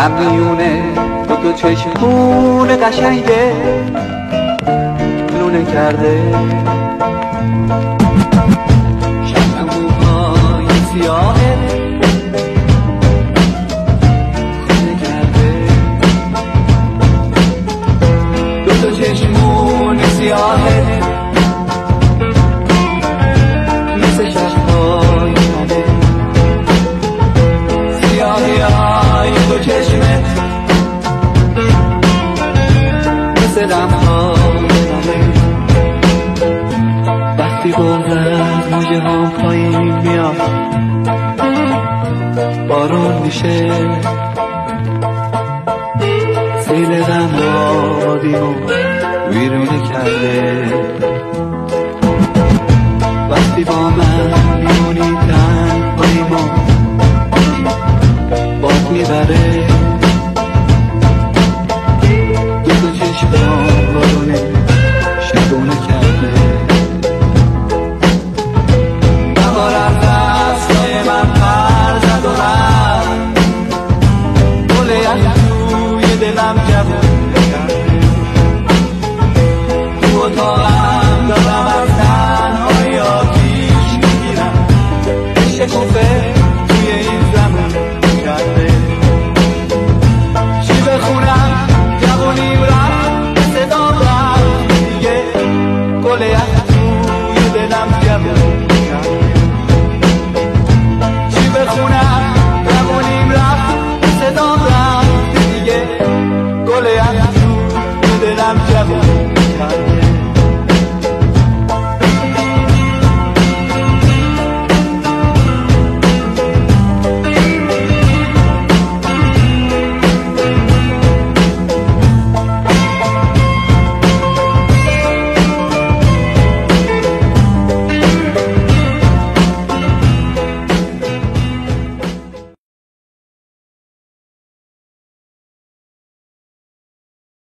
میونه دو چشمون قشنگه لونه کرده. شب موهای سیاهه خونه کرده. دو چشمون سیاهه مثل شبهای منه. سیاهی های دو چشمه مثل غمهای منه. وقتی بغرد موجه هم پایین میاد بارون میشه سیل غم آبادیمو ویرونه کرده. وقتی با من میمونی تنهاییمو باد میبره. دو چشمام بارونه شبونه کرده. بهار از دستای من پر زد و رفت. گل یخ توی دلم جوونه کرده. تو اتاقم دارم از تنهایی آتیش میگیرم. شکوفه توی این زمان کرده. چی بخونم جوونیم رفت صدام رفت دیگه. گل یخ توی دلم جوونه کرده. چی بخونم جوونیم رفت صدام رفت دیگه. گل یخ توی دلم جوونه